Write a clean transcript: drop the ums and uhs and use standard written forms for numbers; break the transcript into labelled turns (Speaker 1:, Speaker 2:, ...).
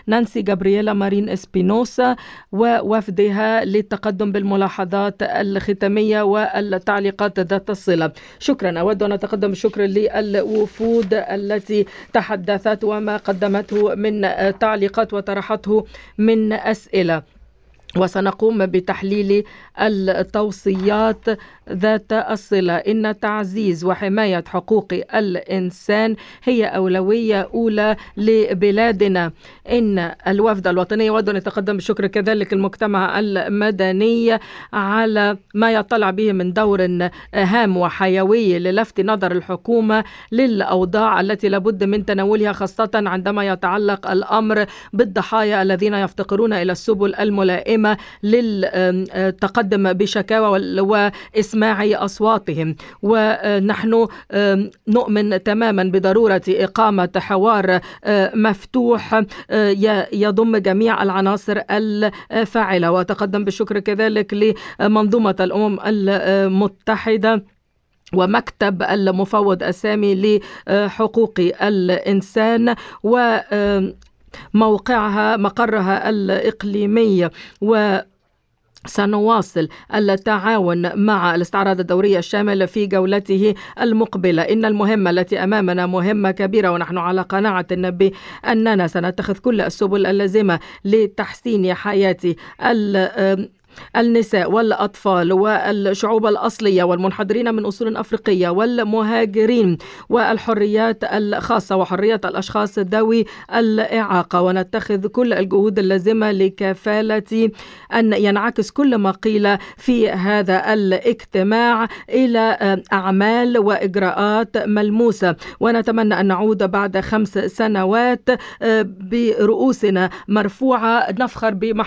Speaker 1: نانسي غابرييلا مارين إسبينوسا ووفدها للتقدم بالملاحظات الختامية والتعليقات ذات الصلة. شكرا. أود أن أتقدم بالشكر للوفود التي تحدثت وما قدمته من تعليقات وطرحته من أسئلة، وسنقوم بتحليل التوصيات ذات الصلة. إن تعزيز وحماية حقوق الإنسان هي أولوية أولى لبلادنا. إن الوفد الوطني يود أن يتقدم بالشكر كذلك المجتمع المدني على ما يطلع به من دور هام وحيوي للفت نظر الحكومة للأوضاع التي لابد من تناولها، خاصة عندما يتعلق الأمر بالضحايا الذين يفتقرون إلى السبل الملائمة للتقدم بشكاوى وإسماع أصواتهم. ونحن نؤمن تماما بضرورة إقامة حوار مفتوح يضم جميع العناصر الفاعلة. وتقدم بالشكر كذلك لمنظومة الأمم المتحدة ومكتب المفوض السامي لحقوق الإنسان مقرها الإقليمي، سنواصل التعاون مع الاستعراض الدوري الشامل في جولته المقبلة. إن المهمة التي أمامنا مهمة كبيرة، ونحن على قناعة بأننا سنتخذ كل السبل اللازمة لتحسين حياة النساء والأطفال والشعوب الأصلية والمنحدرين من أصول أفريقية والمهاجرين والحريات الخاصة وحرية الأشخاص ذوي الإعاقة، ونتخذ كل الجهود اللازمة لكفالة أن ينعكس كل ما قيل في هذا الاجتماع إلى أعمال وإجراءات ملموسة. ونتمنى أن نعود بعد 5 سنوات برؤوسنا مرفوعة نفخر